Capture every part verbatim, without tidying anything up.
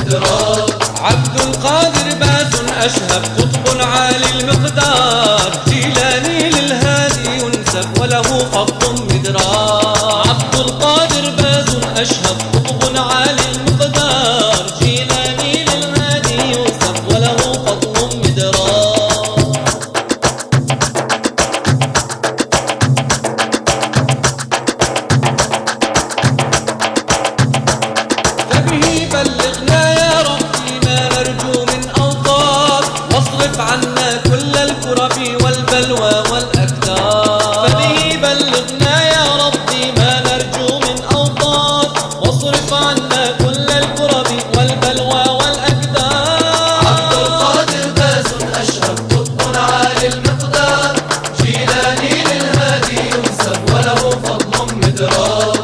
مدرار. عبد القادر باز أشهب قطب عالي المقدار، جيلاني للهادي ينسب وله فضل مدرار. عبد القادر باز أشهب قطب عالي المقدار، جيلاني للهادي ينسب وله فضل مدرار. فبه بلغنا يا ربي ما نرجو من أوطار، واصرف عنا كل الكرب والبلوى والأكدار. فبه بلغنا يا ربي ما نرجو من أوطار، واصرف عنا كل الكرب والبلوى والأكدار. عبد القادر باز أشهب قطب عالي المقدار، جيلاني للهادي ينسب وله فضل مدرار.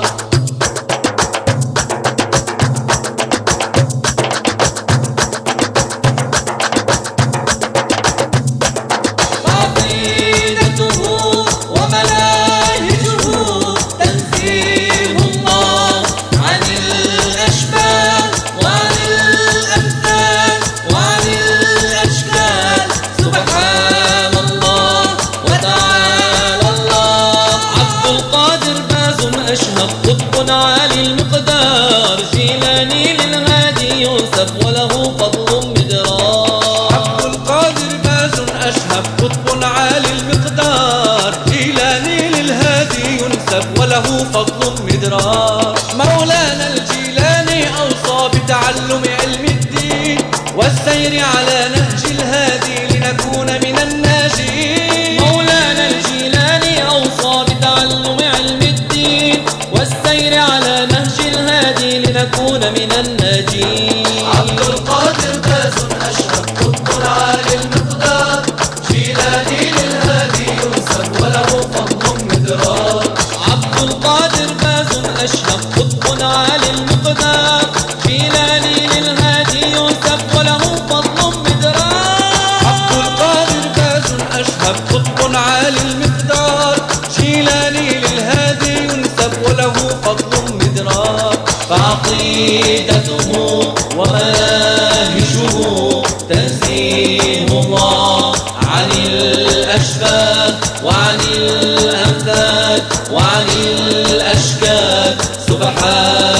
أشهب قطب عالي المقدار، جيلاني للهادي ينسب وله فضل مدرار. عبد القادر باز أشهب قطب عالي المقدار، جيلاني للهادي ينسب وله فضل مدرار. مولانا الجيلاني أوصى بتعلم علم الدين والسير على نهج الهادي لنكون من الناجين. مولانا الجيلاني أوصى بتعلم علم الدين والسير على نهج الهادي لنكون من الناجين. عبد القادر باز أشهب قطب عالي المقدار، جيلاني للهادي ينسب وله فضل مدرار. عبد القادر باز أشهب قطب عالي المقدار، جيلاني للهادي ينسب وله فضل مدرار. عبد القادر باز أشهب قطب عالي المقدار، جيلاني للهادي ينسب وله فضل مدرار. فعقيدته ومناهجه تنزيه الله عن الأشباه وعن الأمثال وعن الأشكال. سبحان